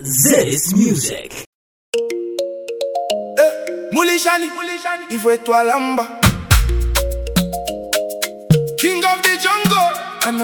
This music. Mulishani, il faut toi lamba. King of the jungle.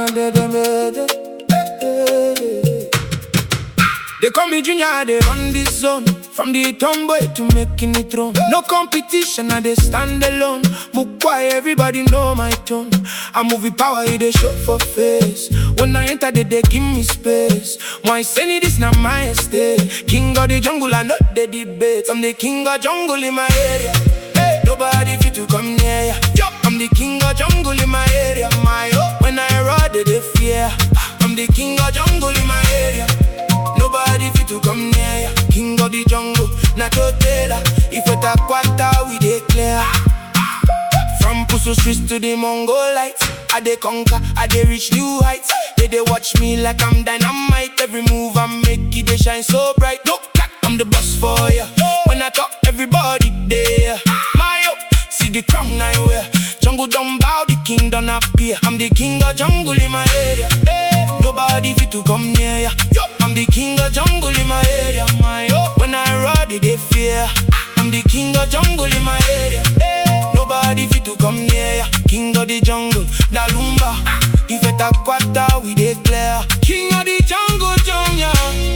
They call me Junior, they run this zone. From the tomboy to making it throne. No competition, I they stand alone. Mukwa, everybody know my tone. I move with power, they show for face. When I enter, they give me space. My sanity, this not my estate. King of the jungle, I know the debate. I'm the king of jungle in my area. Hey, nobody fit to come near ya. I'm the king of jungle in my area. My when I ride, they fear. I'm the king of jungle in my area. Nobody fit to come near ya. King of the jungle, not to tell her. If it a quarter, we declare. From Pusso streets to the Mongolites, I dey conquer, I dey reach new heights. They watch me like I'm dynamite. Every move I make, it they shine so bright. No cat, I'm the boss for ya. When I talk, everybody there. My see the crown I wear. Jungle don't bow, the king don't appear. I'm the king of jungle in my area. Nobody fit to come near ya. I'm the king of jungle in my area. When I ride, they fear. I'm the king of jungle in my area. Nobody fit to come near ya. King of the jungle, da lumba. If it a quarter, we declare. King of the jungle, Junior.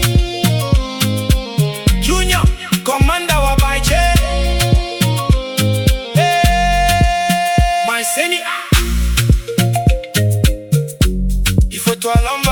Junior, commander wa baiche. My seni. Il faut toi l'homme.